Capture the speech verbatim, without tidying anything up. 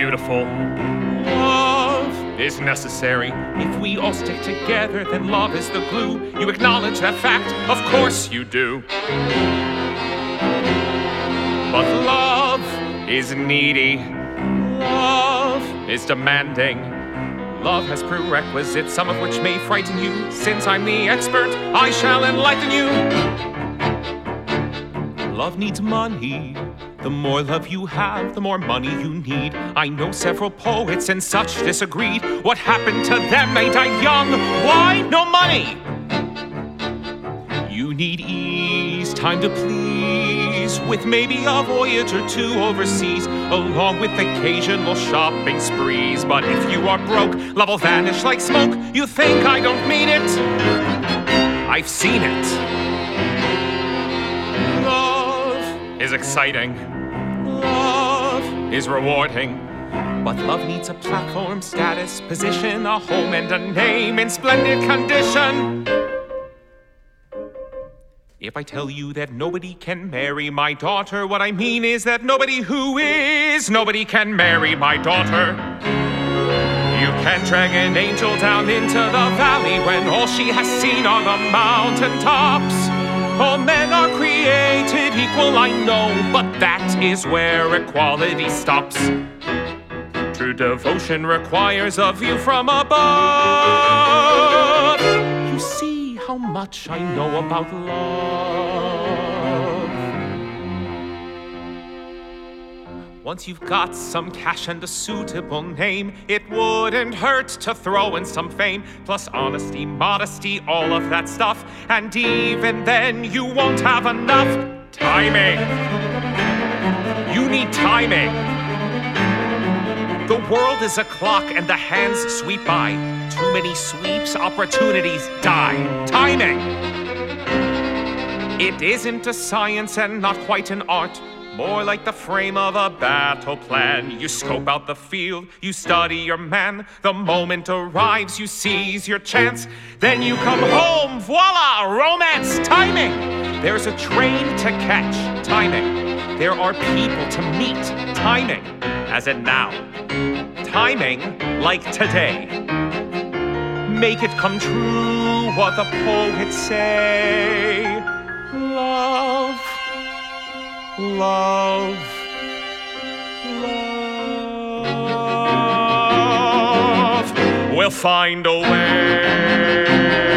beautiful. Love is necessary. If we all stick together, then love is the glue. You acknowledge that fact, of course you do. But love is needy. Love is demanding. Love has prerequisites, some of which may frighten you. Since I'm the expert, I shall enlighten you. Love needs money. The more love you have, the more money you need. I know several poets and such disagreed. What happened to them? Ain't I young? Why? No money! You need ease, time to please, with maybe a voyage or two overseas, along with occasional shopping sprees. But if you are broke, love will vanish like smoke. You think I don't mean it? I've seen it. Love is exciting. Love is rewarding. But love needs a platform, status, position, a home and a name in splendid condition. If I tell you that nobody can marry my daughter, what I mean is that nobody who is, nobody can marry my daughter. You can't drag an angel down into the valley when all she has seen are the mountaintops. All men are created equal, I know, but that is where equality stops. True devotion requires a view from above. You see how much I know about love. Once you've got some cash and a suitable name, it wouldn't hurt to throw in some fame, plus honesty, modesty, all of that stuff. And even then you won't have enough timing. You need timing. The world is a clock and the hands sweep by. Too many sweeps, opportunities die. Timing! It isn't a science and not quite an art. More like the frame of a battle plan. You scope out the field, you study your man. The moment arrives, you seize your chance. Then you come home, voila, romance, timing! There's a train to catch, timing. There are people to meet, timing. As in now, timing like today. Make it come true, what the poets say. Love, love, love. We'll find a way.